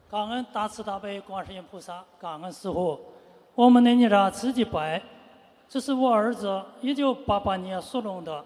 感恩大慈大悲观世音菩萨，感恩师父。我们那年上自己拜，这是我儿子1988年属龙的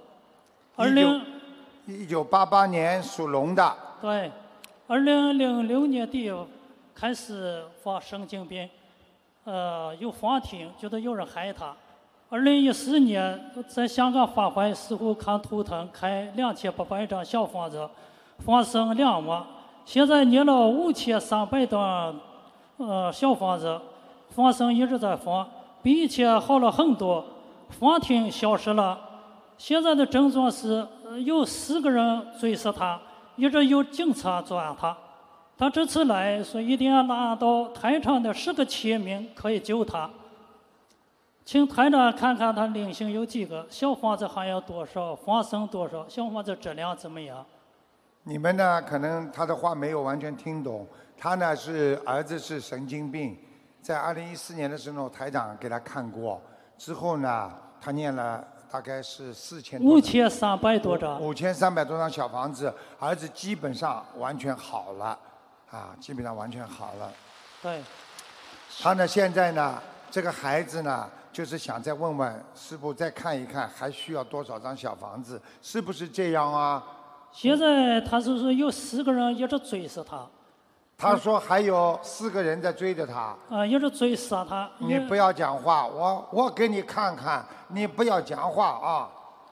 ，1988年属龙的。 对，2006年底开始发神经病，有幻听，觉得有人害他。2014年在香港发怀，师傅看图腾，开2800张小房子，放生2万。现在念了5300张小房子，放生一直在放，比以前好了很多，幻听消失了。现在的症状是有4个人追杀他，一直有警察抓他。他这次来说一定要拿到台长的10个签名，可以救他。请台长看看他灵性有几个，小房子还要多少，放生多少，小房子质量怎么样？ 你们呢？可能他的话没有完全听懂。他呢儿子是神经病，在2014年的时候，台长给他看过。之后呢，他念了大概是 5300多张 ，5300多张小房子，儿子基本上完全好了，基本上完全好了。 对。 他呢，现在呢，这个孩子呢，就是想再问问师父，再看一看还需要多少张小房子，是不是这样啊？ 现在他是说有4个人一直追杀他。 他说还有4个人在追着他。 一直追杀他。 你不要讲话，我给你看看，你不要讲话啊。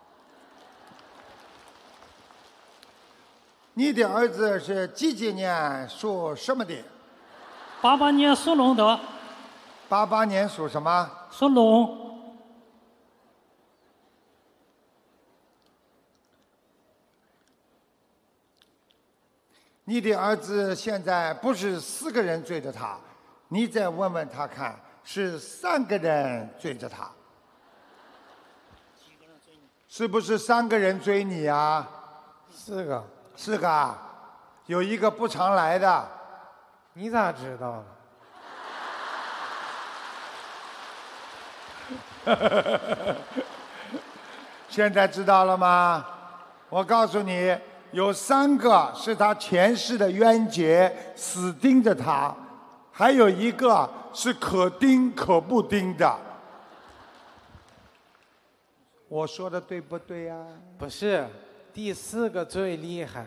你的儿子是几年属什么的 ？88年属龙的。 88年属什么？ 属龙。 你的儿子现在不是4个人追着他，你再问问他看，是3个人追着他。是不是3个人追你啊 ？4个。 4个啊，有一个不常来的。 你咋知道的？现在知道了吗？我告诉你。有3个是他前世的冤结，死盯着他，还有1个是可盯可不盯的。我说的对不对呀？ 不是，第4个最厉害。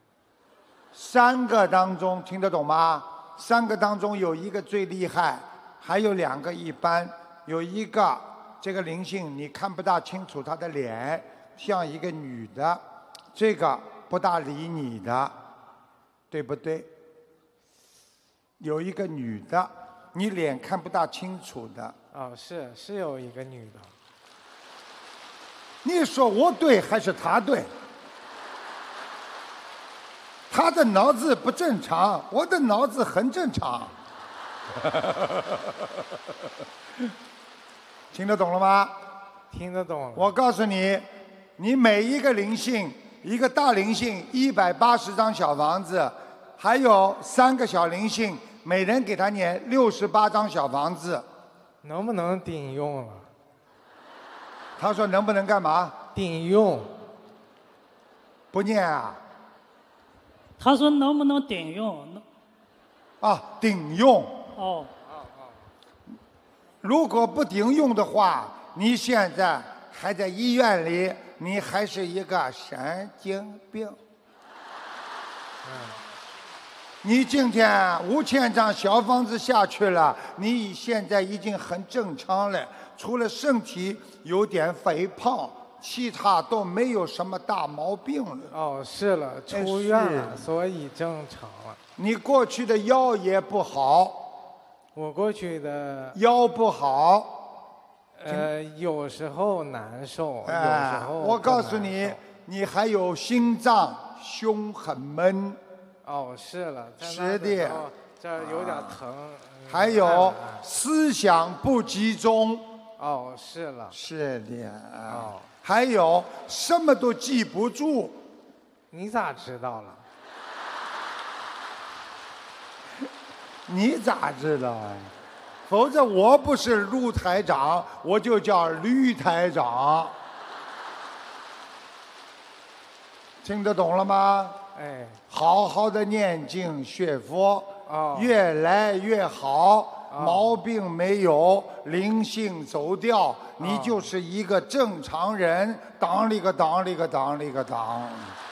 3个当中听得懂吗？3个当中有1个最厉害，还有2个一般，有1个这个灵性你看不大清楚她的脸，像一个女的，这个。不大理你的，对不对？有一个女的，你脸看不大清楚的。 是有一个女的。 你说我对还是他对？他的脑子不正常，我的脑子很正常。听得懂了吗？ 听得懂了。 我告诉你，你每一个灵性。一个大灵性180张小房子，还有3个小灵性，每人给他念68张小房子。 能不能顶用了？ 他说能不能干嘛？ 顶用。 不念啊？ 他说能不能顶用？ 顶用。 哦。 如果不顶用的话，你现在还在医院里。你还是一个神经病。你今天5000张小房子下去了，你现在已经很正常了，除了身体有点肥胖，其他都没有什么大毛病了。 是了，出院了，所以正常了。 你过去的腰也不好。 我过去的腰不好。 有时候难受，有时候我告诉你，你还有心脏，胸很闷。 是了。 是的。 这儿有点疼。 还有思想不集中。 是了。 是的。还有什么都记不住。 你咋知道了？ 你咋知道啊？否则我不是陆台长，我就叫吕台长。听得懂了吗？ 哎， 好好的念经学佛， 哦越来越好， 哦毛病没有，灵性走掉，你就是一个正常人。当里个当里个当里个当。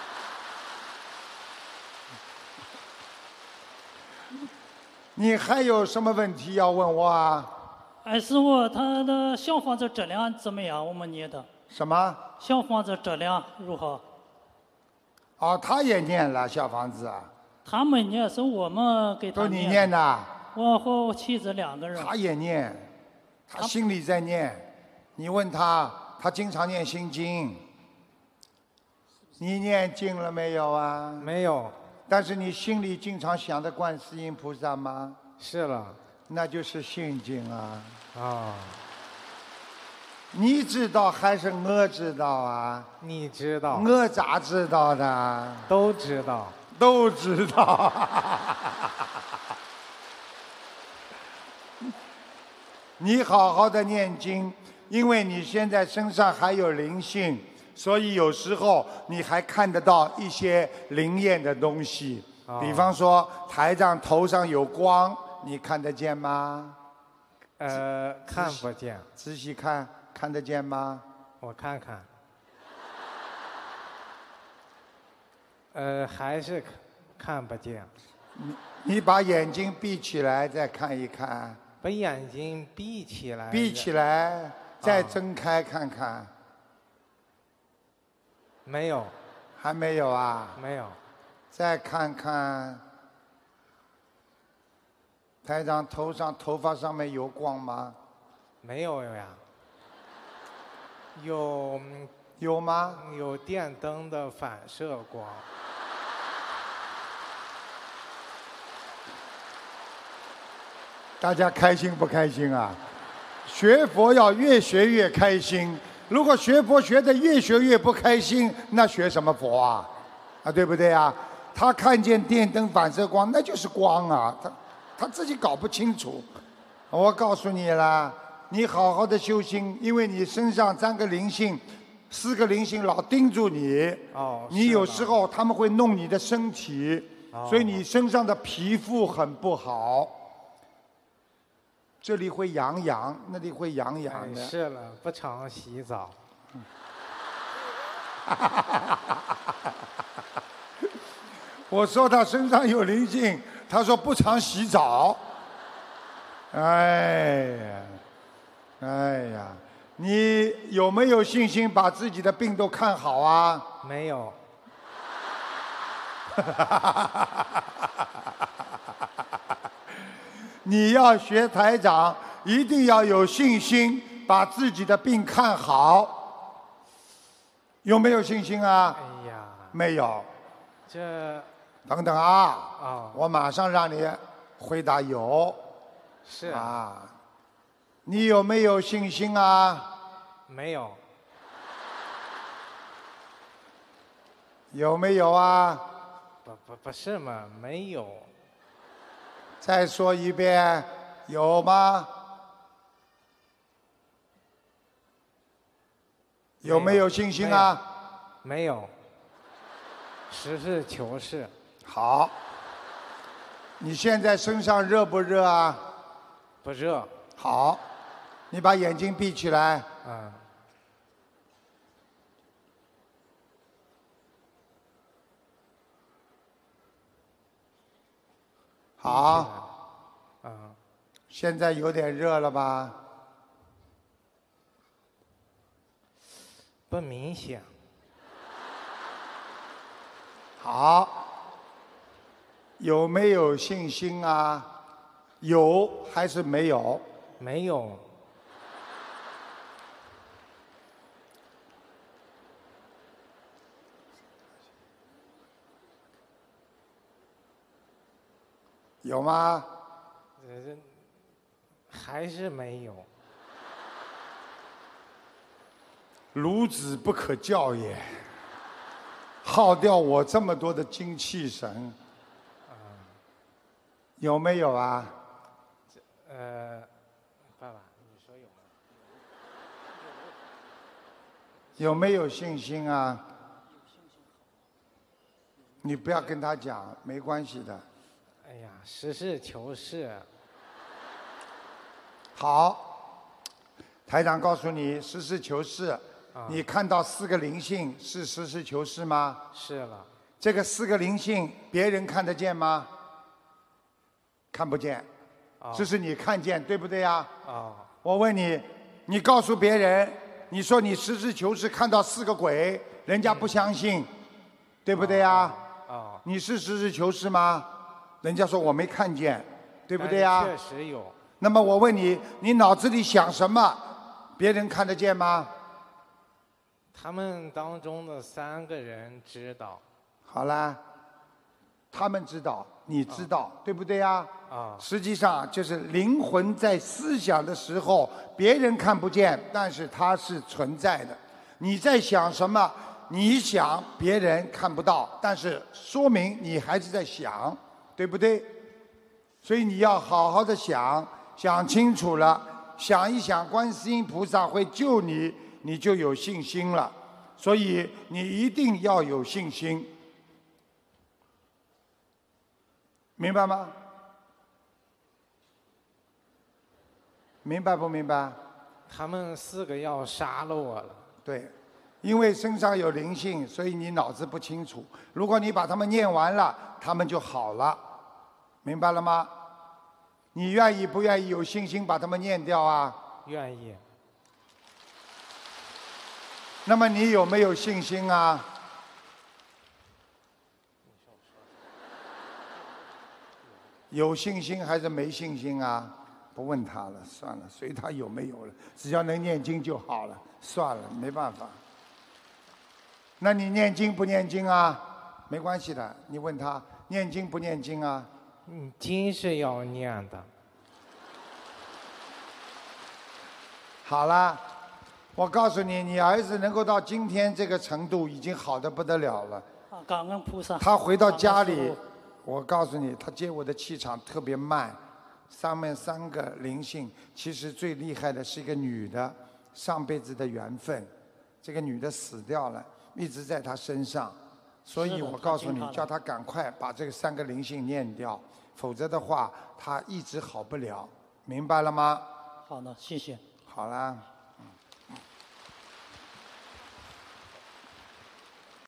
你还有什么问题要问我啊？ 哎，师傅，他的小房子质量怎么样？我们念的什么？ 小房子质量如何？ 哦，他也念了小房子啊？ 他没念，是我们给他都你念的？ 我和我妻子2个人。 他也念，他心里在念。你问他，他经常念心经。你念经了没有啊？ 没有。 但是你心里经常想着观世音菩萨吗？ 是了。 那就是心经啊。 啊。 你知道还是我知道啊？ 你知道。 我咋知道的？ 都知道。 都知道。你好好的念经，因为你现在身上还有灵性，所以有时候你还看得到一些灵验的东西。比方说台长头上有光，你看得见吗？ 看不见。 仔细看，看得见吗？ 我看看。还是看不见。 你把眼睛闭起来再看一看。 把眼睛闭起来。 闭起来，再睁开看看。 没有。 还没有啊？ 没有。 再看看。台长头发上面有光吗？ 没有呀。 有吗？ 有电灯的反射光。 大家开心不开心啊？学佛要越学越开心，如果学佛学得越学越不开心，那学什么佛啊？啊，对不对啊？他看见电灯反射光，那就是光啊，他自己搞不清楚。我告诉你啦，你好好的修心，因为你身上3个灵性，4个灵性老盯住你。 哦。 你有时候他们会弄你的身体，所以你身上的皮肤很不好。这里会痒痒，那里会痒痒的。 是了，不常洗澡。 我说他身上有灵性，他说不常洗澡。哎呀，哎呀，你有没有信心把自己的病都看好啊？ 没有。 你要学台长，一定要有信心，把自己的病看好。有没有信心啊？ 哎呀。 没有。 这。 等等啊。 哦。 我马上让你回答有。 是。 啊。你有没有信心啊？ 没有。 有没有啊？ 不是嘛，没有。 再说一遍，有吗？有没有信心啊？ 没有。实事求是。 好。你现在身上热不热啊？ 不热。 好。你把眼睛闭起来。 嗯。 好。 嗯。 现在有点热了吧？ 不明显。 好。有没有信心啊？有还是没有？ 没有。 有吗？ 还是没有。 孺子不可教也，耗掉我这么多的精气神。有没有啊？ 爸爸，你说有吗？ 有没有信心啊？ 你不要跟他讲，没关系的。 哎呀，实事求是。 好，台长告诉你，实事求是。你看到4个灵性是实事求是吗？ 是了。 这个4个灵性，别人看得见吗？看不见。这是你看见，对不对呀？我问你，你告诉别人，你说你实事求是看到4个鬼，人家不相信，对不对呀？你是实事求是吗？人家说我没看见，对不对呀？ 确实有。 那么我问你，你脑子里想什么，别人看得见吗？ 他们当中的3个人知道。 好啦，他们知道，你知道，对不对呀？实际上就是灵魂在思想的时候，别人看不见，但是它是存在的。你在想什么？你想别人看不到，但是说明你还是在想，对不对？所以你要好好的想，想清楚了，想一想，观世音菩萨会救你，你就有信心了。所以你一定要有信心，明白吗？明白不明白？ 他们4个要杀了我了。 对，因为身上有灵性，所以你脑子不清楚。如果你把他们念完了，他们就好了，明白了吗？你愿意不愿意有信心把他们念掉啊？ 愿意。 那么你有没有信心啊？有信心还是没信心啊？不问他了，算了，随他有没有了，只要能念经就好了。算了，没办法。那你念经不念经啊？没关系的，你问他念经不念经啊？ 经是要念的。 好了。我告诉你，你儿子能够到今天这个程度，已经好得不得了了。 感恩菩萨。 他回到家里，我告诉你，他接我的气场特别慢。上面3个灵性，其实最厉害的是一个女的，上辈子的缘分。这个女的死掉了，一直在他身上。所以我告诉你，叫他赶快把这个3个灵性念掉，否则的话，他一直好不了。明白了吗？ 好的，谢谢。 好啦。